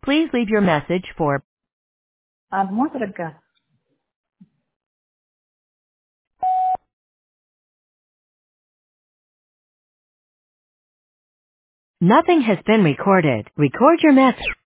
Please leave your message for المدرجة. Nothing has been recorded. Record your message.